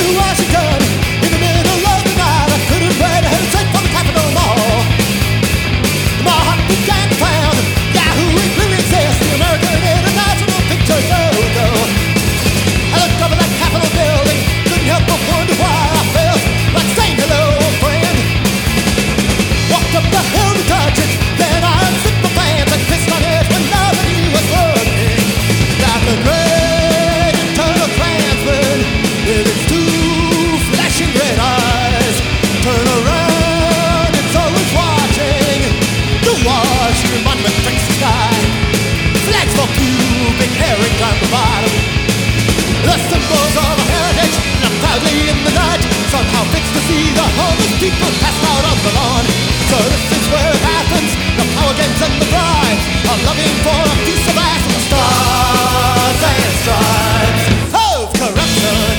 Washington in the middle of the night. I couldn't wait to head straight for the Capitol Mall. My heart began to pound. Yahoo, it really exists. The American International Picture Logo. I looked over that Capitol building, couldn't help but wonder why I felt like saying hello, old friend. Walked up the hill to touch it, then I unzipped the pants and pissed on it when nobody was looking. Like a great eternal Klansman with its two flashing red eyes. Turn around, it's always watching. The Washington Monument tricks the sky. Flags for pubic hair down the bottom. The symbols of our heritage look proudly in the night. Somehow fixed to see the homeless people passed out on the lawn. So this is where it happens. The power games and the bribes are loving for a piece of ass and the stars and stripes of corruption.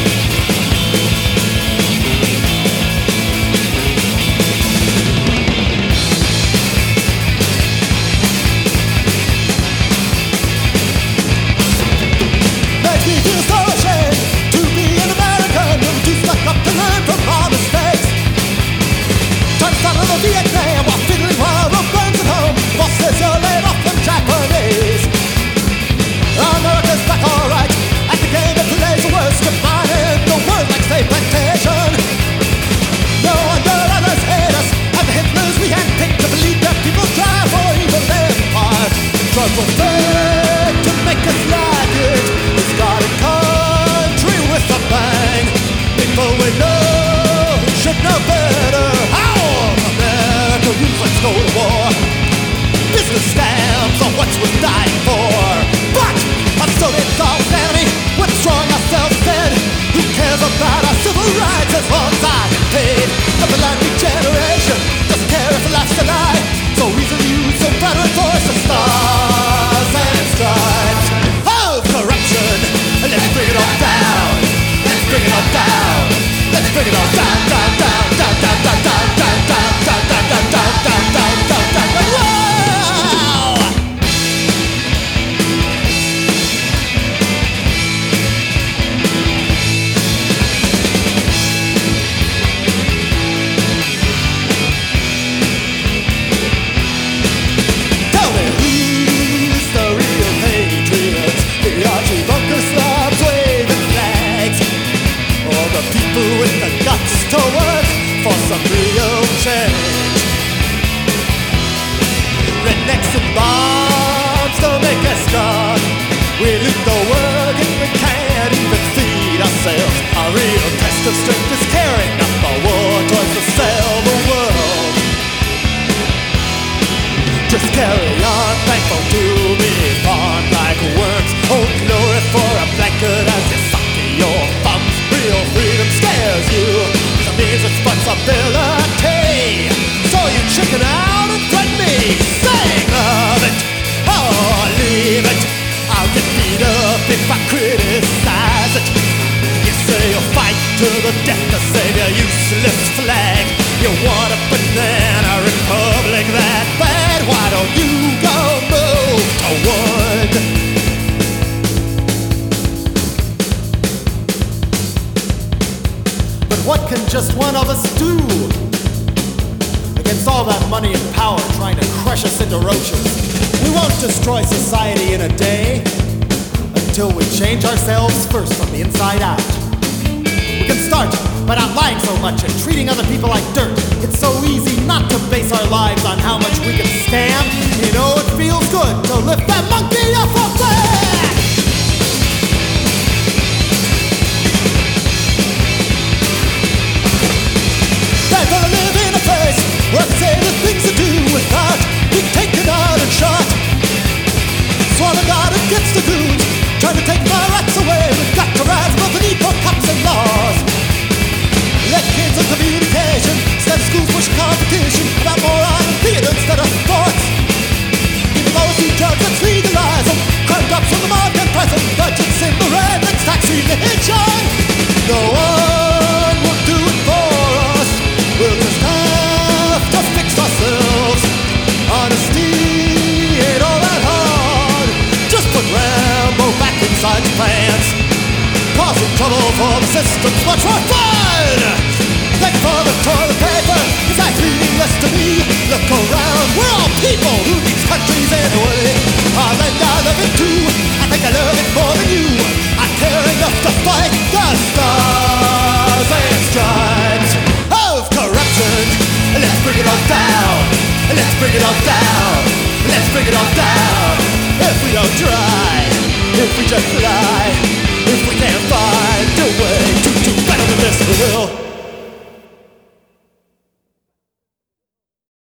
Makes me feel so ashamed to be an American who's too stuck up to learn from our mistakes. Trying to start another Vietnam while fiddling while Rome burns at home. Boss says you're laid off from Japanese. America's back alright at the game that plays the worst defining the world like state plantation. No wonder others hate us and the Hitlers we handpicked to believe that people strive for evil empire. Struggle fake to make us like it. We started country with a bang. People we know should know better. How America rules like go to war. Business stamps are what's worth dying for. But I'm still in God's enemy. We're destroying ourselves dead. Who cares about our civil rights as long as I get paid? The blind generation doesn't care if it lasts a lie. So easily use the veteran voice of stars and stripes of corruption. Let's bring it all down. Let's bring it all down. Let's bring it all down, down, down, down, down, down, down, down, down, down, down, down, down, down, down, down, down. Wow! Tell me who's the real patriots? The Archie Bunker slobs waving flags, or the people with the guts to work for some real change? Rednecks and bombs don't make us strong. We loot the world and we can't even feed ourselves. Our real test of strength is carrying up our war toys to sell the world. Just carry on, thankful to be born like worms. Old glory for a blanket as you suck your thumbs. Real freedom scares you, so means responsibility. So you chicken out and threaten me, saying love it or leave it. I'll get beat up if I criticize it. You say you'll fight to the death to save your useless flag. You want a banana republic that bad? Why don't you go move to wood? But what can just one of us do against all that money and power trying to crush us into roaches? We won't destroy society in a day until we change ourselves first from the inside out. We can start by not lying so much and treating other people like dirt. It's so easy not to base our lives on how much we can stand. You know it feels good to lift that monkey off our back. Time to live in a place where they say the things to do without being taken out and shot. Sworn to God it gets the goons trying to take my rights away. We've got to rise above the need for cops and laws. Let kids on communication instead of schools push competition about more art and theater instead of sports. Even those who drugs, let's legalize them. Crime drops from the trouble for the system's much more fun. Thank you for the toilet paper, it's like meaningless to me. Look around, we're all people who these countries anyway. I love it too, I think I love it more than you. I care enough to fight the stars and stripes of corruption. Let's bring it all down, let's bring it all down, let's bring it all down. If we don't try, if we just lie.